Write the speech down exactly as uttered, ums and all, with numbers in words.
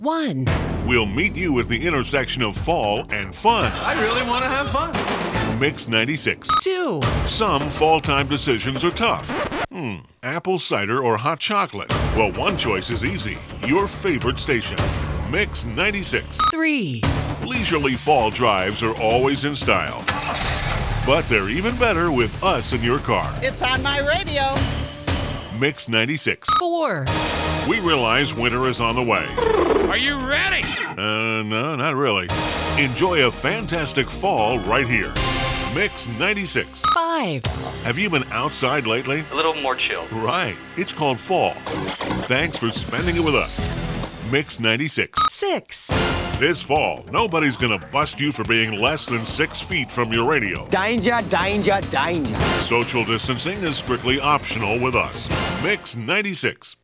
One. We'll meet you at the intersection of fall and fun. I really want to have fun. Mix ninety-six. Two. Some fall time decisions are tough. Hmm, apple cider or hot chocolate? Well, one choice is easy. Your favorite station. Mix ninety-six. Three. Leisurely fall drives are always in style. But they're even better with us in your car. It's on my radio. Mix ninety-six. Four. We realize winter is on the way. Are you ready? Uh, no, not really. Enjoy a fantastic fall right here. Mix ninety-six. Five. Have you been outside lately? A little more chill. Right. It's called fall. Thanks for spending it with us. Mix ninety-six. Six. This fall, nobody's gonna bust you for being less than six feet from your radio. Danger, danger, danger. Social distancing is strictly optional with us. Mix ninety-six.